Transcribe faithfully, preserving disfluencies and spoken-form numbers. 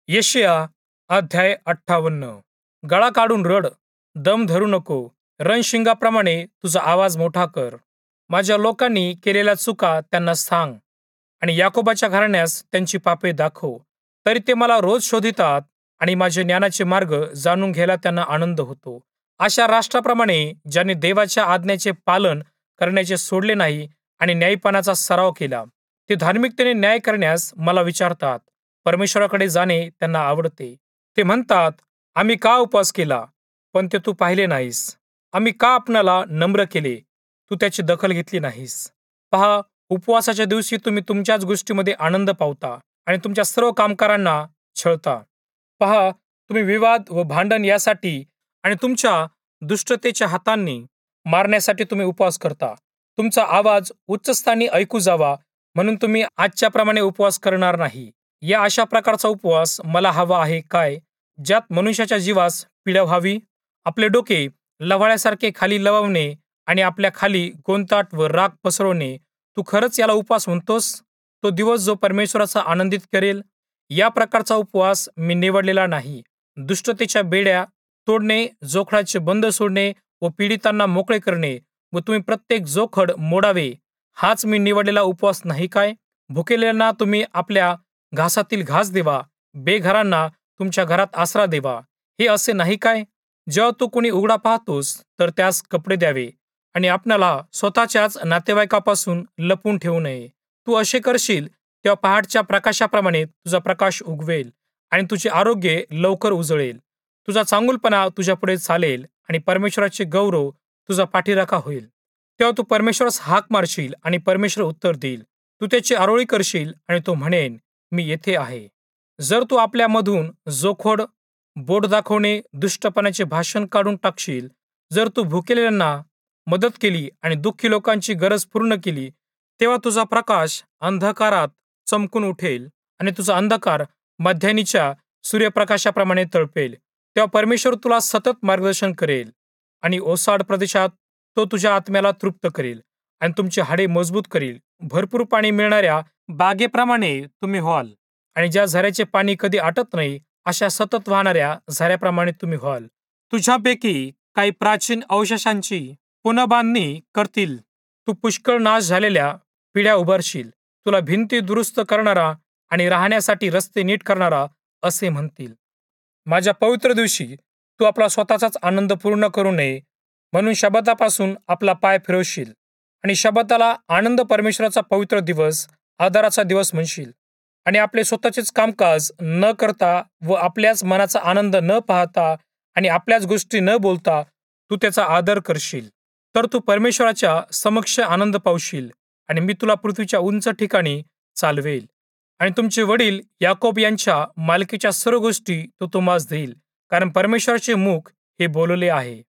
यशाया अध्याय अठ्ठावन्न. गळा काढून रड, दम धरू नको, रणशिंगाप्रमाणे तुझा आवाज मोठा कर. माझ्या लोकांनी केलेल्या चुका त्यांना सांग आणि याकोबाच्या घराण्यास त्यांची पापे दाखव. तरी ते मला रोज शोधितात आणि माझे ज्ञानाचे मार्ग जाणून घ्यायला त्यांना आनंद होतो. अशा राष्ट्राप्रमाणे ज्यांनी देवाच्या आज्ञेचे पालन करण्याचे सोडले नाही आणि न्यायपणाचा सराव केला, ते धार्मिकतेने न्याय करण्यास मला विचारतात. परमेश्वराकडे जाणे त्यांना आवडते. ते म्हणतात, आम्ही का उपवास केला, पण ते तू पाहिले नाहीस. आम्ही का आपणाला नम्र केले, तू त्याची दखल घेतली नाहीस. पहा, उपवासाच्या दिवशी तुम्ही तुमच्याच गोष्टीमध्ये आनंद पावता आणि तुमच्या सर्व कामकारांना छळता. पहा, तुम्ही विवाद व भांडण यासाठी आणि तुमच्या दुष्टतेच्या हातांनी मारण्यासाठी तुम्ही उपवास करता. तुमचा आवाज उच्चस्थानी ऐकू जावा म्हणून तुम्ही आजच्याप्रमाणे उपवास करणार नाही. या अशा प्रकारचा उपवास मला हवा आहे काय, ज्यात मनुष्याच्या जीवास पीडा व्हावी, आपले डोके लव्हाळ्यासारखे खाली लवणे आणि आपल्या खाली गोंताट व राग पसरवणे. तू खरंच याला उपवास म्हणतोस? तो दिवस जो परमेश्वराचा आनंदित करेल? या प्रकारचा उपवास मी निवडलेला नाही. दुष्टतेच्या बेड्या तोडणे, जोखडाचे बंद सोडणे व पीडितांना मोकळे करणे व तुम्ही प्रत्येक जोखड मोडावे, हाच मी निवडलेला उपवास नाही काय? भुकेलेल्यांना तुम्ही आपल्या घासातील घास देवा, बेघरांना तुमच्या घरात आसरा देवा, हे असे नाही काय? जेव्हा तू कोणी उघडा पाहतोस तर त्यास कपडे द्यावे आणि आपणाला स्वतःच्याच नातेवाईकापासून लपवून ठेवू नये. तू असे करशील तेव्हा पहाटच्या प्रकाशाप्रमाणे तुझा प्रकाश उगवेल आणि तुझे आरोग्य लवकर उजळेल. तुझा चांगुलपणा तुझ्या पुढे चालेल आणि परमेश्वराचे गौरव तुझा पाठीराखा होईल. तेव्हा तू परमेश्वरास हाक मारशील आणि परमेश्वर उत्तर देईल. तू त्याची आरोळी करशील आणि तो म्हणेन, मी येथे आहे. जर तू आपल्यामधून जोखड, बोट दाखवणे, दुष्टपणाचे भाषण काढून टाकशील, जर तू भुकेलेल्यांना मदत केली आणि दुःखी लोकांची गरज पूर्ण केली, तेव्हा तुझा प्रकाश अंधकारात चमकून उठेल आणि तुझा अंधकार मध्यान्हीच्या सूर्यप्रकाशाप्रमाणे तळपेल. तेव्हा परमेश्वर तुला सतत मार्गदर्शन करेल आणि ओसाड प्रदेशात तो तुझ्या आत्म्याला तृप्त करेल आणि तुमची हाडे मजबूत करेल. भरपूर पाणी मिळणाऱ्या बागेप्रमाणे तुम्ही व्हाल आणि ज्या झऱ्याचे पाणी कधी आटत नाही, अशा सतत वाहणाऱ्या झऱ्याप्रमाणे तुम्ही व्हाल. तुझ्यापैकी काही प्राचीन अवशेषांची पुनर्बांधणी करतील. तू पुष्कळ नाश झालेल्या पिढ्या उभारशील. तुला भिंती दुरुस्त करणारा आणि राहण्यासाठी रस्ते नीट करणारा असे म्हणतील. माझ्या पवित्र दिवशी तू आपला स्वतःचाच आनंद पूर्ण करू नये म्हणून शब्बातापासून आपला पाय फिरवशील आणि शब्बाताला आनंद परमेश्वराचा पवित्र दिवस, आदराचा दिवस म्हणशील आणि आपले स्वतःचेच कामकाज न करता व आपल्याच मनाचा आनंद न पाहता आणि आपल्याच गोष्टी न बोलता तू त्याचा आदर करशील. तर तू परमेश्वराच्या समक्ष आनंद पावशील आणि मी तुला पृथ्वीच्या उंच ठिकाणी चालवेल आणि तुमचे वडील याकोब यांच्या मालकीच्या सर्व गोष्टी तो तुम्हास देईल, कारण परमेश्वराचे मुख हे बोलले आहे.